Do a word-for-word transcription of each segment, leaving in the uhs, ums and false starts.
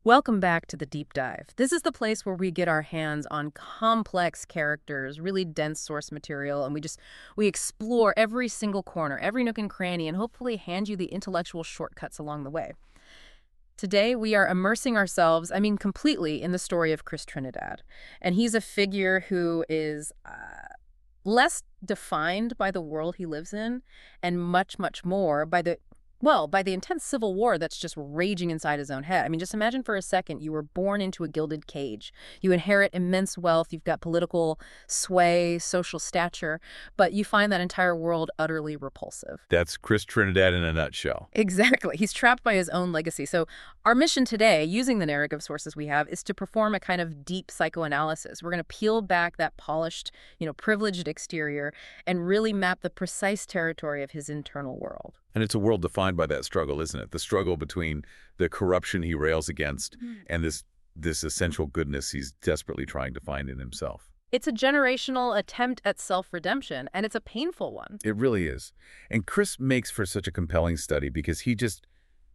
Welcome back to the Deep Dive. This is the place where we get our hands on complex characters, really dense source material, and we just we explore every single corner, every nook and cranny, and hopefully hand you the intellectual shortcuts along the way. Today, we are immersing ourselves, I mean, completely in the story of Chris Trinidad. And he's a figure who is uh, less defined by the world he lives in and much, much more by the well, by the intense civil war that's just raging inside his own head. I mean, just imagine for a second you were born into a gilded cage. You inherit immense wealth, you've got political sway, social stature, but you find that entire world utterly repulsive. That's Chris Trinidad in a nutshell. Exactly. He's trapped by his own legacy. So our mission today, using the narrative sources we have, is to perform a kind of deep psychoanalysis. We're going to peel back that polished, you know, privileged exterior and really map the precise territory of his internal world. And it's a world defined by that struggle, isn't it? The struggle between the corruption he rails against mm. and this this essential goodness he's desperately trying to find in himself. It's a generational attempt at self-redemption, and it's a painful one. It really is. And Chris makes for such a compelling study because he just,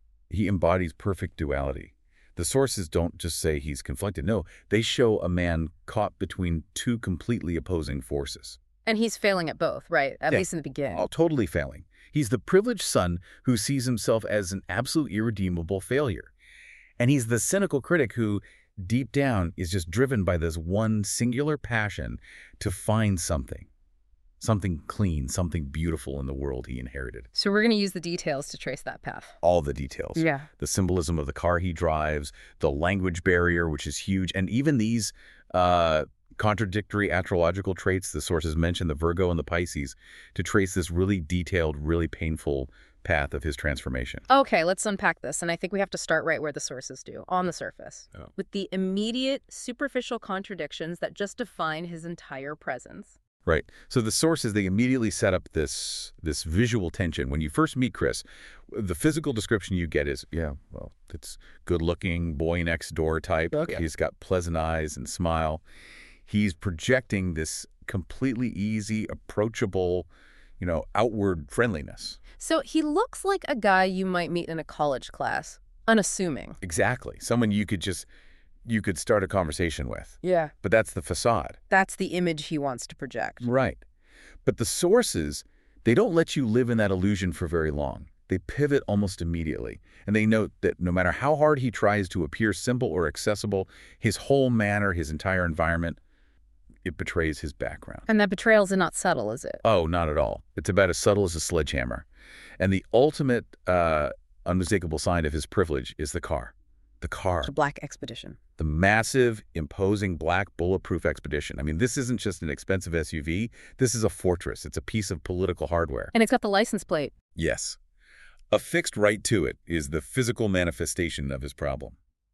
he embodies perfect duality. The sources don't just say he's conflicted. No, they show a man caught between two completely opposing forces. And he's failing at both, right? At yeah. least in the beginning. Oh, totally failing. He's the privileged son who sees himself as an absolute irredeemable failure. And he's the cynical critic who, deep down, is just driven by this one singular passion to find something. Something clean, something beautiful in the world he inherited. So we're going to use the details to trace that path. All the details. Yeah. The symbolism of the car he drives, the language barrier, which is huge, and even these uh, contradictory astrological traits, the sources mention the Virgo and the Pisces, to trace this really detailed, really painful path of his transformation. Okay, let's unpack this. And I think we have to start right where the sources do, on the surface, oh. with the immediate, superficial contradictions that just define his entire presence. Right. So the sources, they immediately set up this this visual tension. When you first meet Chris, the physical description you get is, yeah, well, it's good-looking, boy next door type. Okay. He's got pleasant eyes and smile. He's projecting this completely easy, approachable, you know, outward friendliness. So he looks like a guy you might meet in a college class, unassuming. Exactly. Someone you could just, you could start a conversation with. Yeah. But that's the facade. That's the image he wants to project. Right. But the sources, they don't let you live in that illusion for very long. They pivot almost immediately. And they note that no matter how hard he tries to appear simple or accessible, his whole manner, his entire environment, it betrays his background. And that betrayal is not subtle, is it? Oh, not at all. It's about as subtle as a sledgehammer. And the ultimate uh, unmistakable sign of his privilege is the car. The car. The Black Expedition. The massive, imposing black bulletproof Expedition. I mean, this isn't just an expensive S U V. This is a fortress. It's a piece of political hardware. And it's got the license plate. Yes. Affixed right to it is the physical manifestation of his problem.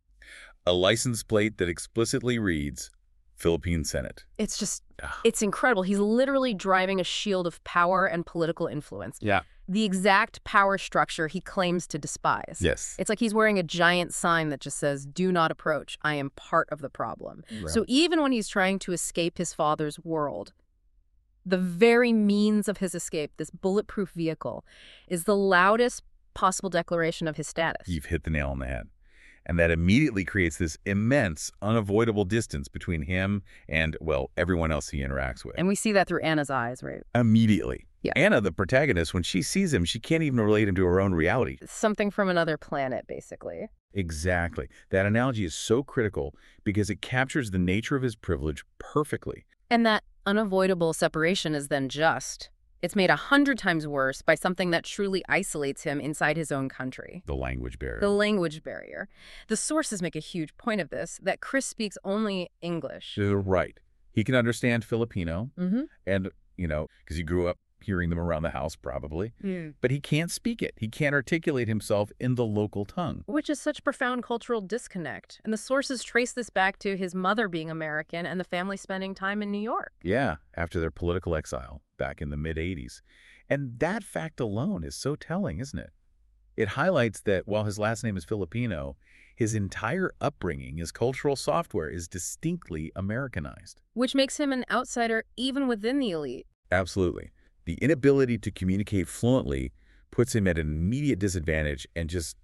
A license plate that explicitly reads, Philippine Senate. It's just, it's incredible. He's literally driving a shield of power and political influence. Yeah. The exact power structure he claims to despise. Yes. It's like he's wearing a giant sign that just says, do not approach. I am part of the problem. Right. So even when he's trying to escape his father's world, the very means of his escape, this bulletproof vehicle, is the loudest possible declaration of his status. You've hit the nail on the head. And that immediately creates this immense, unavoidable distance between him and, well, everyone else he interacts with. And we see that through Anna's eyes, right? Immediately. Yeah. Anna, the protagonist, when she sees him, she can't even relate him to her own reality. Something from another planet, basically. Exactly. That analogy is so critical because it captures the nature of his privilege perfectly. And that unavoidable separation is then just. It's made a hundred times worse by something that truly isolates him inside his own country. The language barrier. The language barrier. The sources make a huge point of this, that Chris speaks only English. Right. He can understand Filipino, mm-hmm. and, you know, because he grew up hearing them around the house, probably. Mm. But he can't speak it. He can't articulate himself in the local tongue. Which is such profound cultural disconnect. And the sources trace this back to his mother being American and the family spending time in New York. Yeah, after their political exile back in the mid eighties. And that fact alone is so telling, isn't it? It highlights that while his last name is Filipino, his entire upbringing, his cultural software is distinctly Americanized. Which makes him an outsider even within the elite. Absolutely. The inability to communicate fluently puts him at an immediate disadvantage and just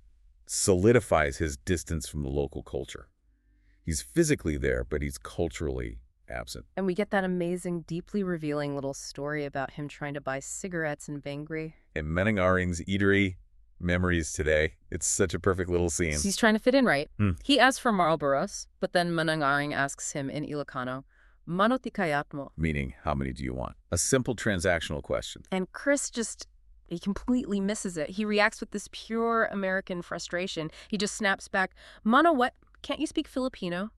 solidifies his distance from the local culture. He's physically there, but he's culturally absent. And we get that amazing, deeply revealing little story about him trying to buy cigarettes in Bangri. In Menengaring's eatery, Memories Today, it's such a perfect little scene. So he's trying to fit in, right? Hmm. He asks for Marlboros, but then Menengaring asks him in Ilocano, "Mano ti kayat mo?" Meaning, how many do you want? A simple transactional question. And Chris just, he completely misses it. He reacts with this pure American frustration. He just snaps back, "Mano what? Can't you speak Filipino?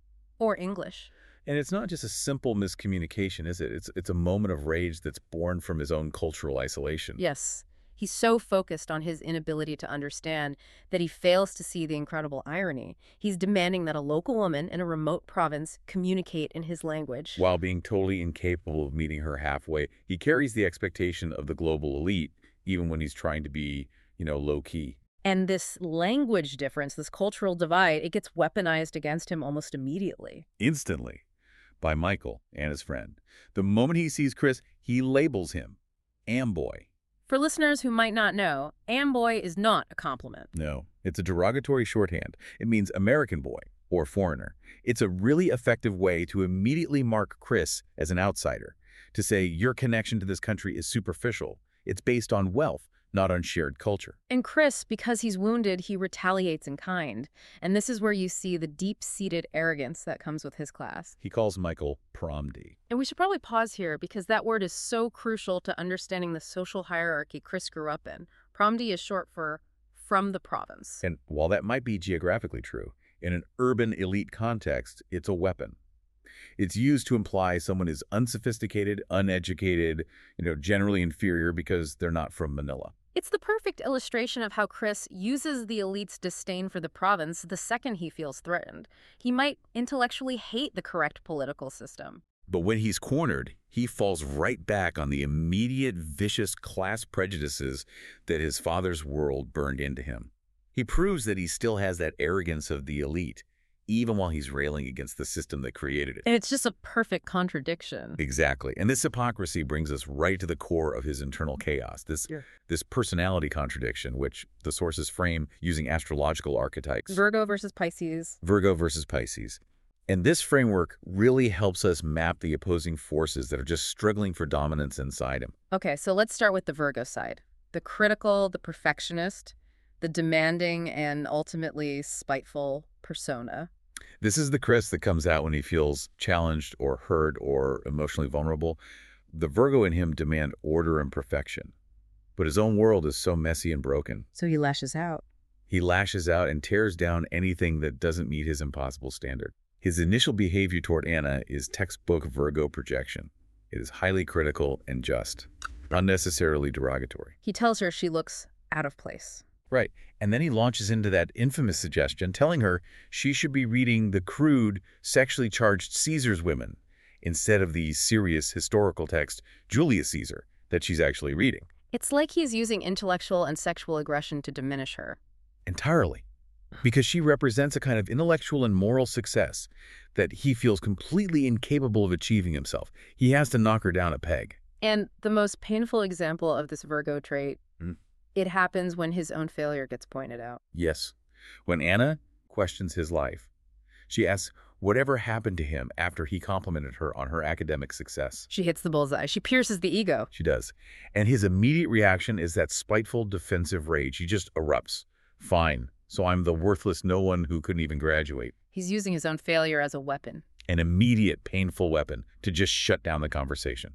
Or English?" And it's not just a simple miscommunication, is it? It's, it's a moment of rage that's born from his own cultural isolation. Yes. He's so focused on his inability to understand that he fails to see the incredible irony. He's demanding that a local woman in a remote province communicate in his language. While being totally incapable of meeting her halfway, he carries the expectation of the global elite, even when he's trying to be, you know, low-key. And this language difference, this cultural divide, it gets weaponized against him almost immediately. Instantly. By Michael and his friend. The moment he sees Chris, he labels him Amboy. For listeners who might not know, Amboy is not a compliment. No, it's a derogatory shorthand. It means American boy or foreigner. It's a really effective way to immediately mark Chris as an outsider, to say your connection to this country is superficial. It's based on wealth, not on shared culture. And Chris, because he's wounded, he retaliates in kind. And this is where you see the deep-seated arrogance that comes with his class. He calls Michael Pramdi. And we should probably pause here because that word is so crucial to understanding the social hierarchy Chris grew up in. Pramdi is short for from the province. And while that might be geographically true, in an urban elite context, it's a weapon. It's used to imply someone is unsophisticated, uneducated, you know, generally inferior because they're not from Manila. It's the perfect illustration of how Chris uses the elite's disdain for the province the second he feels threatened. He might intellectually hate the correct political system. But when he's cornered, he falls right back on the immediate vicious class prejudices that his father's world burned into him. He proves that he still has that arrogance of the elite, even while he's railing against the system that created it. And it's just a perfect contradiction. Exactly. And this hypocrisy brings us right to the core of his internal chaos, this, yeah. this personality contradiction, which the sources frame using astrological archetypes. Virgo versus Pisces. Virgo versus Pisces. And this framework really helps us map the opposing forces that are just struggling for dominance inside him. Okay, so let's start with the Virgo side. The critical, the perfectionist, the demanding, and ultimately spiteful persona. This is the Chris that comes out when he feels challenged or hurt or emotionally vulnerable. The Virgo in him demand order and perfection. But his own world is so messy and broken. So he lashes out. He lashes out and tears down anything that doesn't meet his impossible standard. His initial behavior toward Anna is textbook Virgo projection. It is highly critical and just, unnecessarily derogatory. He tells her she looks out of place. Right. And then he launches into that infamous suggestion, telling her she should be reading the crude, sexually charged Caesar's Women instead of the serious historical text Julius Caesar that she's actually reading. It's like he's using intellectual and sexual aggression to diminish her. Entirely. Because she represents a kind of intellectual and moral success that he feels completely incapable of achieving himself. He has to knock her down a peg. And the most painful example of this Virgo trait, mm. it happens when his own failure gets pointed out. Yes. When Anna questions his life, she asks whatever happened to him after he complimented her on her academic success. She hits the bullseye. She pierces the ego. She does. And his immediate reaction is that spiteful, defensive rage. He just erupts. Fine. So I'm the worthless no one who couldn't even graduate. He's using his own failure as a weapon. An immediate, painful weapon to just shut down the conversation.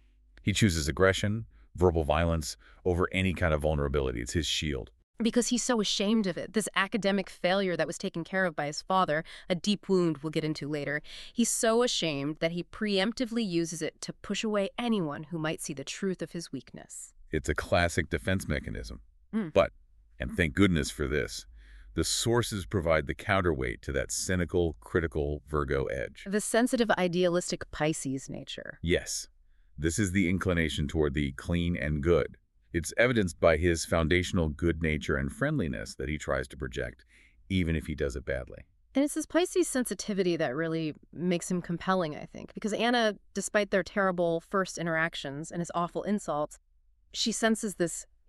He chooses aggression, verbal violence, over any kind of vulnerability. It's his shield. Because he's so ashamed of it. This academic failure that was taken care of by his father, a deep wound we'll get into later. He's so ashamed that he preemptively uses it to push away anyone who might see the truth of his weakness. It's a classic defense mechanism. Mm. But, and thank goodness for this, the sources provide the counterweight to that cynical, critical Virgo edge. The sensitive, idealistic Pisces nature. Yes. This is the inclination toward the clean and good. It's evidenced by his foundational good nature and friendliness that he tries to project, even if he does it badly. And it's this Pisces sensitivity that really makes him compelling, I think. Because Anna, despite their terrible first interactions and his awful insults, she senses this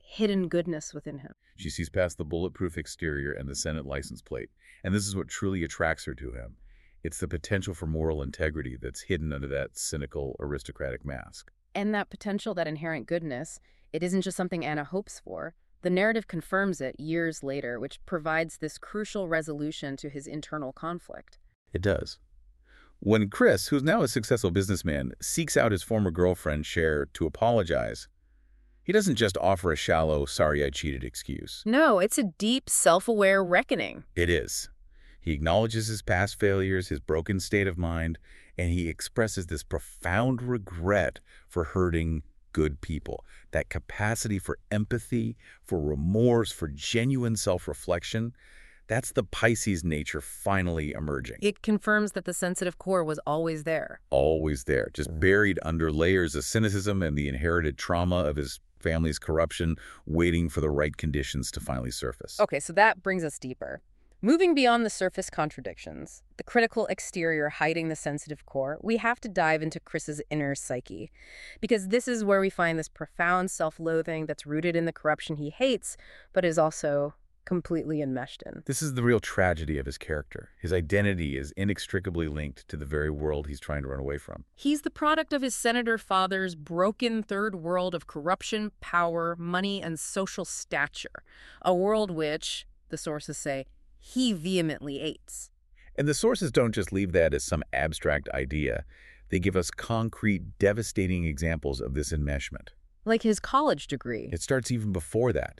hidden goodness within him. She sees past the bulletproof exterior and the Senate license plate, and this is what truly attracts her to him. It's the potential for moral integrity that's hidden under that cynical, aristocratic mask. And that potential, that inherent goodness, it isn't just something Anna hopes for. The narrative confirms it years later, which provides this crucial resolution to his internal conflict. It does. When Chris, who's now a successful businessman, seeks out his former girlfriend, Cher, to apologize, he doesn't just offer a shallow, sorry I cheated excuse. No, it's a deep, self-aware reckoning. It is. He acknowledges his past failures, his broken state of mind, and he expresses this profound regret for hurting good people. That capacity for empathy, for remorse, for genuine self-reflection, that's the Pisces nature finally emerging. It confirms that the sensitive core was always there. Always there, just buried under layers of cynicism and the inherited trauma of his family's corruption, waiting for the right conditions to finally surface. Okay, so that brings us deeper. Moving beyond the surface contradictions, the critical exterior hiding the sensitive core, we have to dive into Chris's inner psyche. Because this is where we find this profound self-loathing that's rooted in the corruption he hates, but is also completely enmeshed in. This is the real tragedy of his character. His identity is inextricably linked to the very world he's trying to run away from. He's the product of his senator father's broken third world of corruption, power, money, and social stature. A world which, the sources say, he vehemently hates. And the sources don't just leave that as some abstract idea. They give us concrete, devastating examples of this enmeshment. Like his college degree. It starts even before that.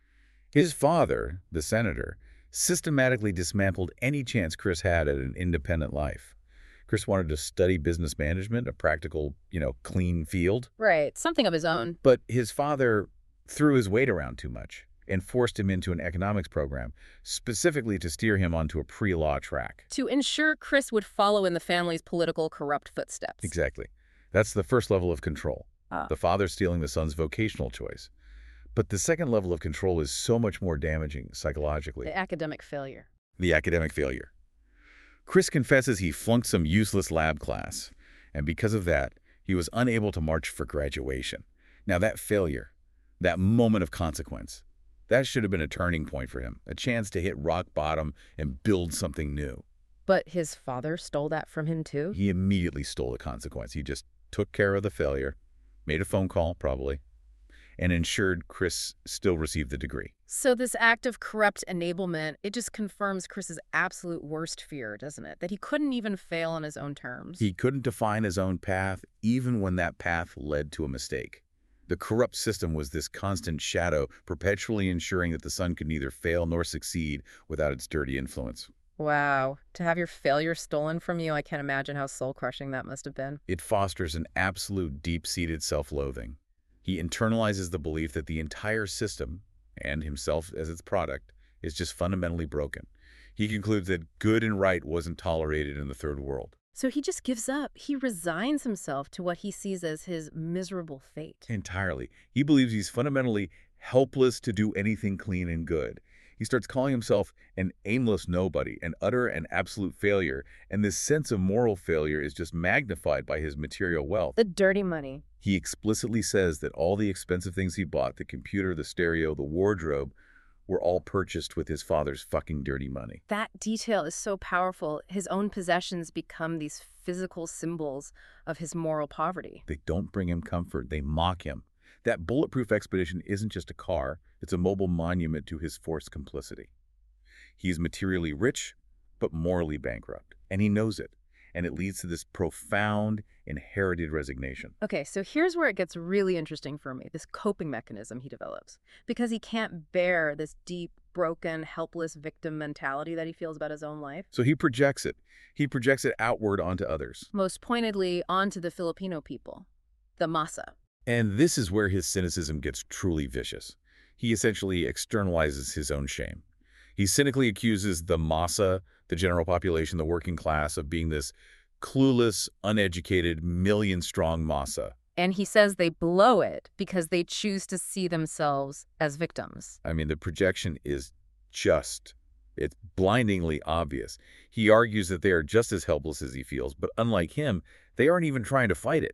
His father, the senator, systematically dismantled any chance Chris had at an independent life. Chris wanted to study business management, a practical, you know, clean field. Right, something of his own. But his father threw his weight around too much and forced him into an economics program, specifically to steer him onto a pre-law track. To ensure Chris would follow in the family's political corrupt footsteps. Exactly. That's the first level of control. Ah. The father stealing the son's vocational choice. But the second level of control is so much more damaging psychologically. The academic failure. The academic failure. Chris confesses he flunked some useless lab class, and because of that, he was unable to march for graduation. Now that failure, that moment of consequence, that should have been a turning point for him, a chance to hit rock bottom and build something new. But his father stole that from him too? He immediately stole the consequence. He just took care of the failure, made a phone call, probably, and ensured Chris still received the degree. So this act of corrupt enablement, it just confirms Chris's absolute worst fear, doesn't it? That he couldn't even fail on his own terms. He couldn't define his own path, even when that path led to a mistake. The corrupt system was this constant shadow, perpetually ensuring that the son could neither fail nor succeed without its dirty influence. Wow. To have your failure stolen from you, I can't imagine how soul-crushing that must have been. It fosters an absolute deep-seated self-loathing. He internalizes the belief that the entire system, and himself as its product, is just fundamentally broken. He concludes that good and right wasn't tolerated in the third world. So he just gives up. He resigns himself to what he sees as his miserable fate. Entirely. He believes he's fundamentally helpless to do anything clean and good. He starts calling himself an aimless nobody, an utter and absolute failure, and this sense of moral failure is just magnified by his material wealth. The dirty money. He explicitly says that all the expensive things he bought, the computer, the stereo, the wardrobe, were all purchased with his father's fucking dirty money. That detail is so powerful. His own possessions become these physical symbols of his moral poverty. They don't bring him comfort. They mock him. That bulletproof expedition isn't just a car. It's a mobile monument to his forced complicity. He's materially rich, but morally bankrupt. And he knows it. And it leads to this profound, inherited resignation. Okay, so here's where it gets really interesting for me, this coping mechanism he develops. Because he can't bear this deep, broken, helpless victim mentality that he feels about his own life. So he projects it. He projects it outward onto others. Most pointedly, onto the Filipino people, the masa. And this is where his cynicism gets truly vicious. He essentially externalizes his own shame. He cynically accuses the masa, the general population, the working class, of being this clueless, uneducated, million-strong masa. And he says they blow it because they choose to see themselves as victims. I mean, the projection is just, it's blindingly obvious. He argues that they are just as helpless as he feels, but unlike him, they aren't even trying to fight it.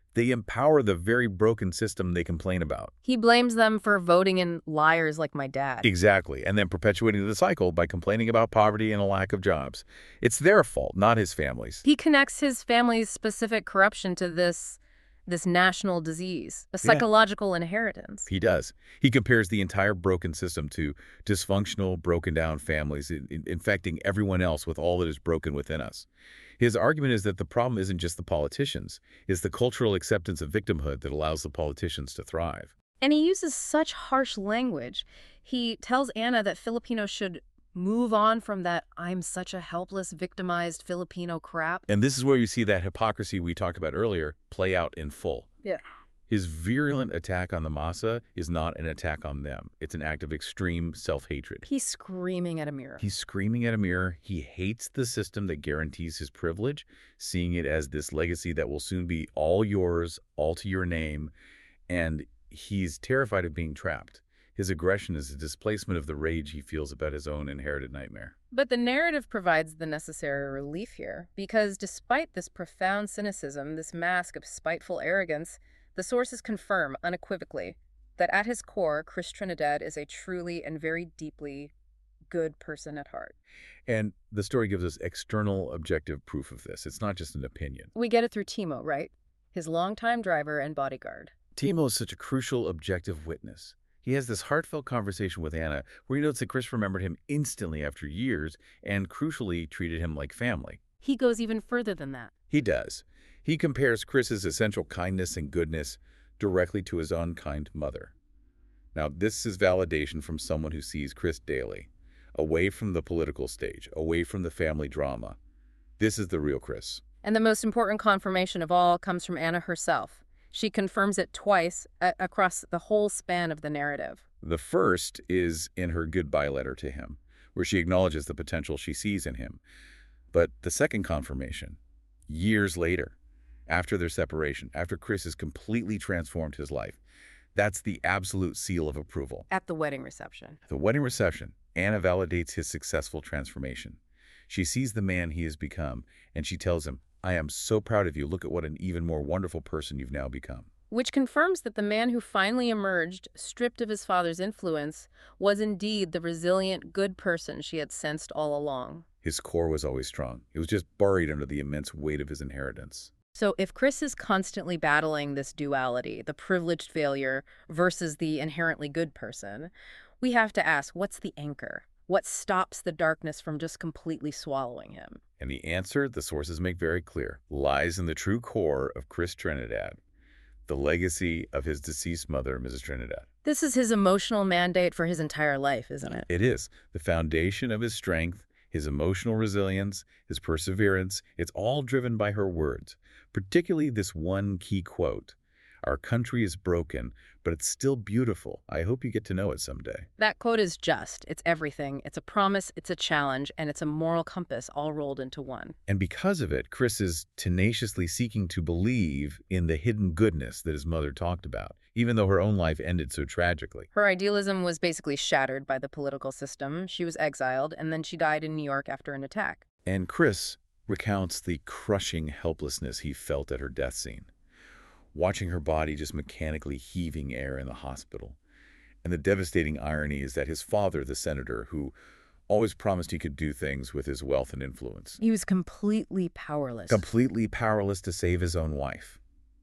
They empower the very broken system they complain about. He blames them for voting in liars like my dad. Exactly, and then perpetuating the cycle by complaining about poverty and a lack of jobs. It's their fault, not his family's. He connects his family's specific corruption to this this national disease, a Yeah. psychological inheritance. He does. He compares the entire broken system to dysfunctional, broken-down families, in- in- infecting everyone else with all that is broken within us. His argument is that the problem isn't just the politicians, it's the cultural acceptance of victimhood that allows the politicians to thrive. And he uses such harsh language. He tells Anna that Filipinos should move on from that I'm such a helpless, victimized Filipino crap. And this is where you see that hypocrisy we talked about earlier play out in full. Yeah. His virulent attack on the masa is not an attack on them. It's an act of extreme self-hatred. He's screaming at a mirror. He's screaming at a mirror. He hates the system that guarantees his privilege, seeing it as this legacy that will soon be all yours, all to your name. And he's terrified of being trapped. His aggression is a displacement of the rage he feels about his own inherited nightmare. But the narrative provides the necessary relief here, because despite this profound cynicism, this mask of spiteful arrogance, the sources confirm unequivocally that at his core, Chris Trinidad is a truly and very deeply good person at heart. And the story gives us external objective proof of this. It's not just an opinion. We get it through Timo, right? His longtime driver and bodyguard. Timo is such a crucial objective witness. He has this heartfelt conversation with Anna where he notes that Chris remembered him instantly after years and, crucially, treated him like family. He goes even further than that. He does. He compares Chris's essential kindness and goodness directly to his unkind mother. Now, this is validation from someone who sees Chris daily, away from the political stage, away from the family drama. This is the real Chris. And the most important confirmation of all comes from Anna herself. She confirms it twice a- across the whole span of the narrative. The first is in her goodbye letter to him, where she acknowledges the potential she sees in him. But the second confirmation, years later, after their separation, after Chris has completely transformed his life, that's the absolute seal of approval. At the wedding reception. At the wedding reception, Anna validates his successful transformation. She sees the man he has become, and she tells him, I am so proud of you. Look at what an even more wonderful person you've now become. Which confirms that the man who finally emerged, stripped of his father's influence, was indeed the resilient, good person she had sensed all along. His core was always strong. It was just buried under the immense weight of his inheritance. So if Chris is constantly battling this duality, the privileged failure versus the inherently good person, we have to ask, what's the anchor? What stops the darkness from just completely swallowing him? And the answer, the sources make very clear, lies in the true core of Chris Trinidad, the legacy of his deceased mother, Missus Trinidad. This is his emotional mandate for his entire life, isn't it? It is. The foundation of his strength, his emotional resilience, his perseverance, it's all driven by her words, particularly this one key quote. Our country is broken, but it's still beautiful. I hope you get to know it someday. That quote is just. It's everything. It's a promise, it's a challenge, and it's a moral compass all rolled into one. And because of it, Chris is tenaciously seeking to believe in the hidden goodness that his mother talked about, even though her own life ended so tragically. Her idealism was basically shattered by the political system. She was exiled, and then she died in New York after an attack. And Chris recounts the crushing helplessness he felt at her death scene, watching her body just mechanically heaving air in the hospital. And the devastating irony is that his father, the senator, who always promised he could do things with his wealth and influence, He was completely powerless. completely powerless to save his own wife.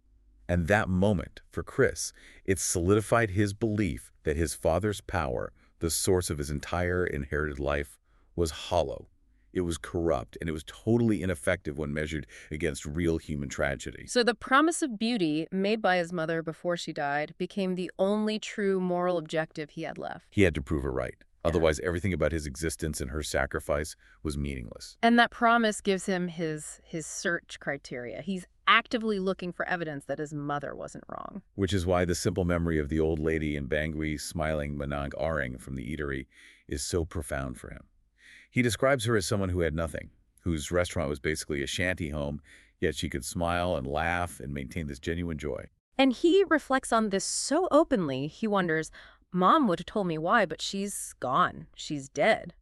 And that moment, for Chris, it solidified his belief that his father's power, the source of his entire inherited life, was hollow. It was corrupt, and it was totally ineffective when measured against real human tragedy. So the promise of beauty made by his mother before she died became the only true moral objective he had left. He had to prove her right. Otherwise, everything about his existence and her sacrifice was meaningless. And that promise gives him his his search criteria. He's actively looking for evidence that his mother wasn't wrong. Which is why the simple memory of the old lady in Bangui smiling Manang Aring from the eatery is so profound for him. He describes her as someone who had nothing, whose restaurant was basically a shanty home, yet she could smile and laugh and maintain this genuine joy. And he reflects on this so openly, he wonders, Mom would have told me why, but she's gone. She's dead.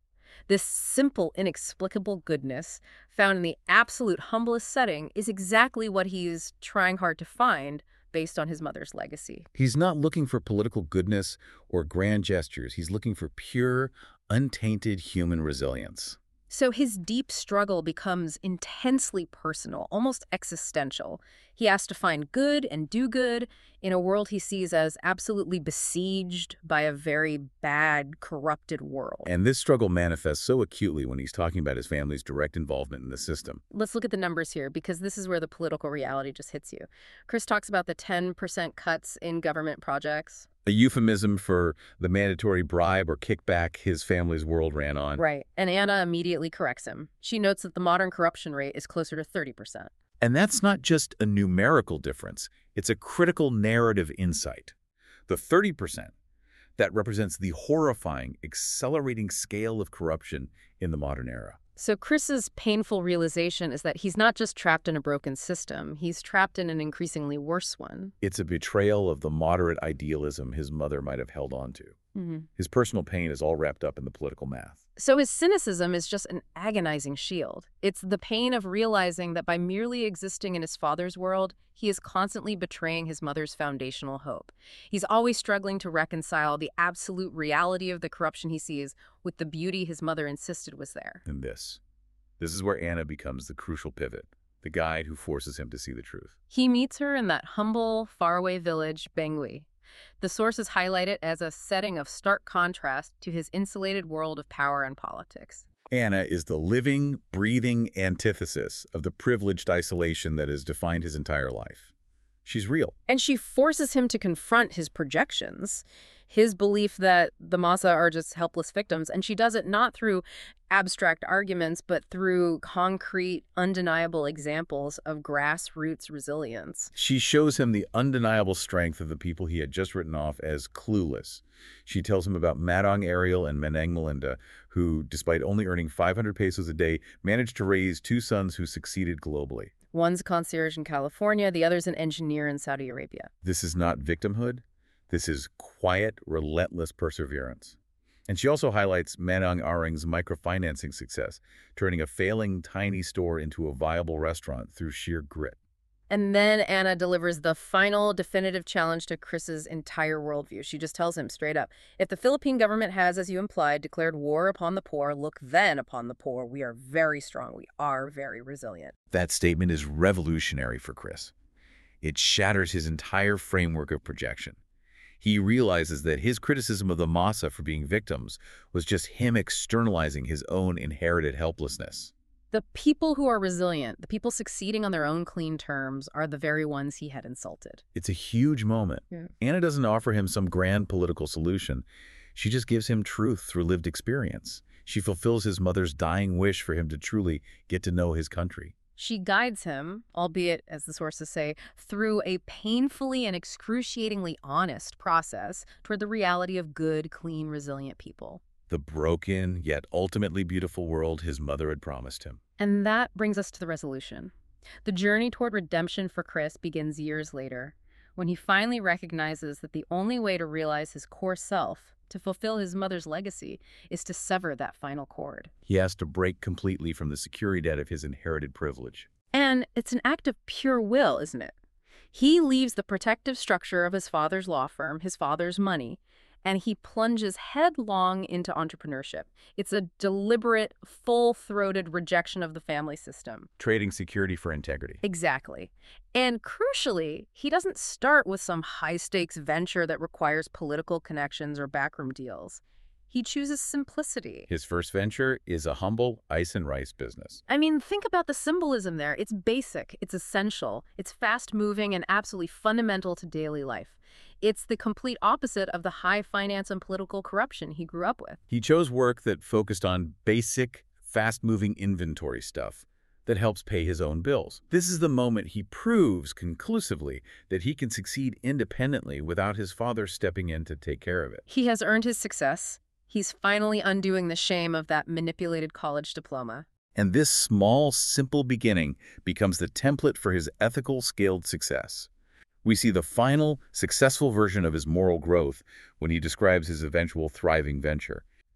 This simple, inexplicable goodness, found in the absolute humblest setting, is exactly what he's trying hard to find based on his mother's legacy. He's not looking for political goodness or grand gestures. He's looking for pure, untainted human resilience. So his deep struggle becomes intensely personal, almost existential. He has to find good and do good in a world he sees as absolutely besieged by a very bad, corrupted world. And this struggle manifests so acutely when he's talking about his family's direct involvement in the system. Let's look at the numbers here, because this is where the political reality just hits you. Chris talks about the ten percent cuts in government projects. A euphemism for the mandatory bribe or kickback his family's world ran on. Right. And Anna immediately corrects him. She notes that the modern corruption rate is closer to thirty percent. And that's not just a numerical difference. It's a critical narrative insight. The thirty percent, that represents the horrifying, accelerating scale of corruption in the modern era. So Chris's painful realization is that he's not just trapped in a broken system, he's trapped in an increasingly worse one. It's a betrayal of the moderate idealism his mother might have held on to. Mm-hmm. His personal pain is all wrapped up in the political math. So his cynicism is just an agonizing shield. It's the pain of realizing that by merely existing in his father's world, he is constantly betraying his mother's foundational hope. He's always struggling to reconcile the absolute reality of the corruption he sees with the beauty his mother insisted was there. And this. This is where Anna becomes the crucial pivot, the guide who forces him to see the truth. He meets her in that humble, faraway village, Bengui. The sources highlight it as a setting of stark contrast to his insulated world of power and politics. Anna is the living, breathing antithesis of the privileged isolation that has defined his entire life. She's real. And she forces him to confront his projections, his belief that the Masa are just helpless victims. And she does it not through abstract arguments, but through concrete, undeniable examples of grassroots resilience. She shows him the undeniable strength of the people he had just written off as clueless. She tells him about Madong Ariel and Meneng Melinda, who, despite only earning five hundred pesos a day, managed to raise two sons who succeeded globally. One's a concierge in California, the other's an engineer in Saudi Arabia. This is not victimhood. This is quiet, relentless perseverance. And she also highlights Manong Aring's microfinancing success, turning a failing tiny store into a viable restaurant through sheer grit. And then Anna delivers the final definitive challenge to Chris's entire worldview. She just tells him straight up, if the Philippine government has, as you implied, declared war upon the poor, look then upon the poor. We are very strong. We are very resilient. That statement is revolutionary for Chris. It shatters his entire framework of projection. He realizes that his criticism of the Masa for being victims was just him externalizing his own inherited helplessness. The people who are resilient, the people succeeding on their own clean terms, are the very ones he had insulted. It's a huge moment. Yeah. Anna doesn't offer him some grand political solution. She just gives him truth through lived experience. She fulfills his mother's dying wish for him to truly get to know his country. She guides him, albeit, as the sources say, through a painfully and excruciatingly honest process toward the reality of good, clean, resilient people. The broken, yet ultimately beautiful world his mother had promised him. And that brings us to the resolution. The journey toward redemption for Chris begins years later, when he finally recognizes that the only way to realize his core self, to fulfill his mother's legacy, is to sever that final cord. He has to break completely from the security net of his inherited privilege. And it's an act of pure will, isn't it? He leaves the protective structure of his father's law firm, his father's money, and he plunges headlong into entrepreneurship. It's a deliberate, full-throated rejection of the family system. Trading security for integrity. Exactly. And crucially, he doesn't start with some high-stakes venture that requires political connections or backroom deals. He chooses simplicity. His first venture is a humble ice and rice business. I mean, think about the symbolism there. It's basic, it's essential, it's fast-moving and absolutely fundamental to daily life. It's the complete opposite of the high finance and political corruption he grew up with. He chose work that focused on basic, fast-moving inventory stuff that helps pay his own bills. This is the moment he proves conclusively that he can succeed independently without his father stepping in to take care of it. He has earned his success. He's finally undoing the shame of that manipulated college diploma. And this small, simple beginning becomes the template for his ethical, scaled success. We see the final, successful version of his moral growth when he describes his eventual thriving venture.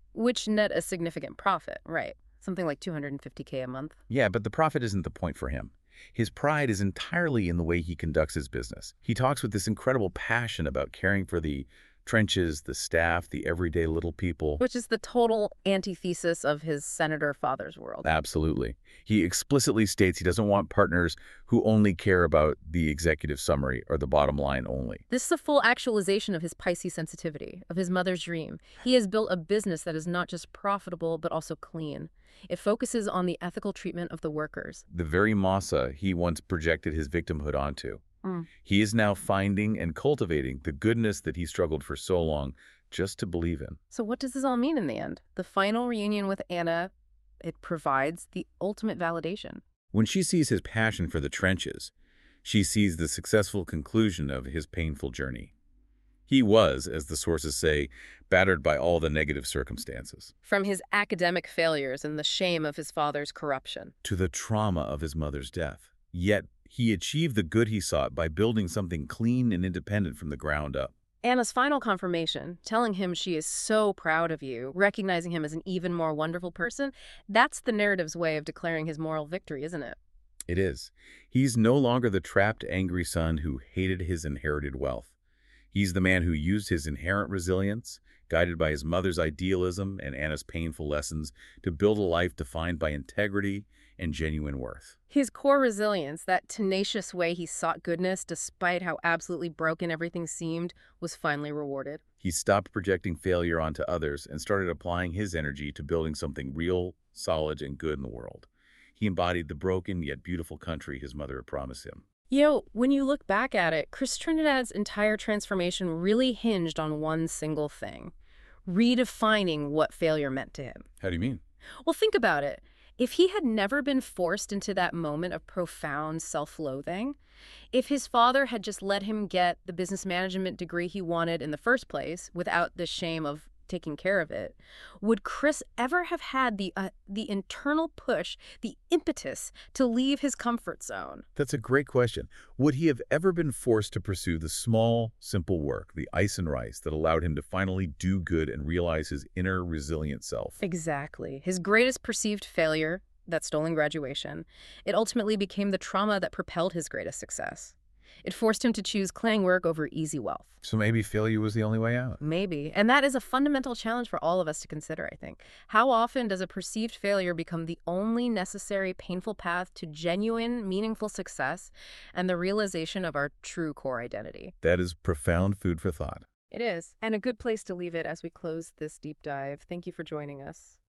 Which net a significant profit, right? Something like two hundred fifty K a month. Yeah, but the profit isn't the point for him. His pride is entirely in the way he conducts his business. He talks with this incredible passion about caring for the trenches, the staff, the everyday little people. Which is the total antithesis of his senator father's world. Absolutely. He explicitly states he doesn't want partners who only care about the executive summary or the bottom line only. This is a full actualization of his Pisces sensitivity, of his mother's dream. He has built a business that is not just profitable, but also clean. It focuses on the ethical treatment of the workers. The very masa he once projected his victimhood onto. Mm. He is now finding and cultivating the goodness that he struggled for so long just to believe in. So what does this all mean in the end? The final reunion with Anna, it provides the ultimate validation. When she sees his passion for the trenches, she sees the successful conclusion of his painful journey. He was, as the sources say, battered by all the negative circumstances. From his academic failures and the shame of his father's corruption. To the trauma of his mother's death. Yet, he achieved the good he sought by building something clean and independent from the ground up. Anna's final confirmation, telling him she is so proud of you, recognizing him as an even more wonderful person, that's the narrative's way of declaring his moral victory, isn't it? It is. He's no longer the trapped, angry son who hated his inherited wealth. He's the man who used his inherent resilience, guided by his mother's idealism and Anna's painful lessons, to build a life defined by integrity and genuine worth. His core resilience, that tenacious way he sought goodness despite how absolutely broken everything seemed, was finally rewarded. He stopped projecting failure onto others and started applying his energy to building something real, solid, and good in the world. He embodied the broken yet beautiful country his mother had promised him. You know, when you look back at it, Chris Trinidad's entire transformation really hinged on one single thing: redefining what failure meant to him. How do you mean? Well, think about it. If he had never been forced into that moment of profound self-loathing, if his father had just let him get the business management degree he wanted in the first place without the shame of taking care of it, would Chris ever have had the uh, the internal push, the impetus to leave his comfort zone? That's a great question. Would he have ever been forced to pursue the small, simple work, the ice and rice, that allowed him to finally do good and realize his inner resilient self? Exactly. His greatest perceived failure, that stolen graduation, it ultimately became the trauma that propelled his greatest success. It forced him to choose clang work over easy wealth. So maybe failure was the only way out. Maybe. And that is a fundamental challenge for all of us to consider, I think. How often does a perceived failure become the only necessary painful path to genuine, meaningful success and the realization of our true core identity? That is profound food for thought. It is. And a good place to leave it as we close this deep dive. Thank you for joining us.